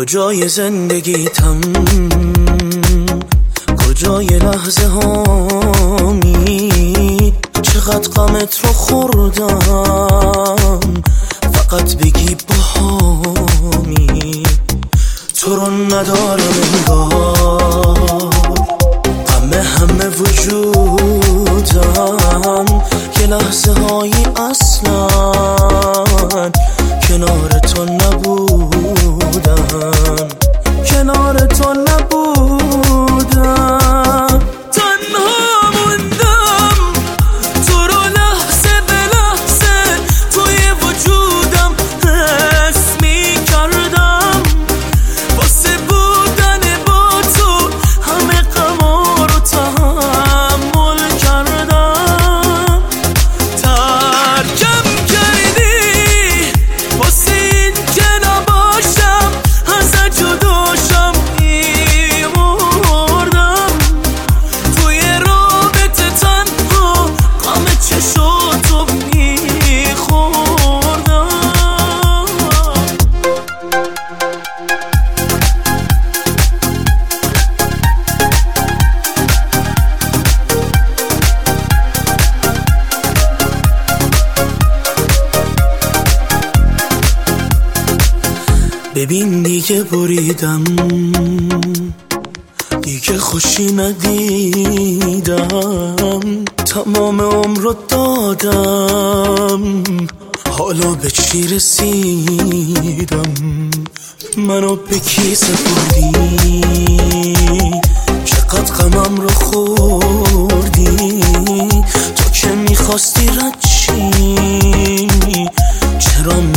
کجای زندگیتم، کجای لحظه هامی، چقدر غمت رو خوردم، فقط بگی باهامی. تو رو ندارم انگار، غم همه وجودم، یه لحظه هایی اصلا کنار تو نبودم، کنار تو نبودم. تنها موندم تو رو لحظه به لحظه، توی وجودم حس می‌کردم، واسه بودن با تو همه غما رو تحمل کردم. ترکم کردی واسه این که نباشم، ازت جداشم می‌مردم، توی رابطه تنها غم چشاتو می‌خوردم. ببین دیگه بریدم، دیگه خوشی ندیدم، تمام عمر رو دادم، حالا به چی رسیدم؟ منو به کی سپردی؟ چقدر غمم رو خوردی؟ تو که میخواستی رد چی؟ چرا